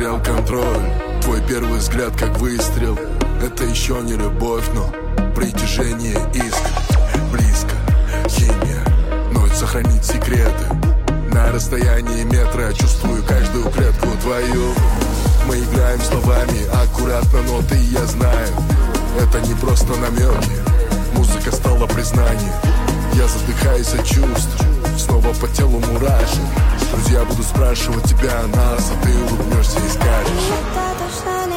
потерял контроль. Твой первый взгляд как выстрел. Это еще не любовь, но притяжение искр. Близко, химия, ночь сохранить секреты. На расстоянии метра чувствую каждую клетку твою. Мы играем словами аккуратно, но ты и я знаю, это не просто намеки. Музыка стала признанием. Я задыхаюсь от чувств, снова по телу мурашек. Друзья будут спрашивать тебя о нас, а ты улыбнешься и скажешь: это точно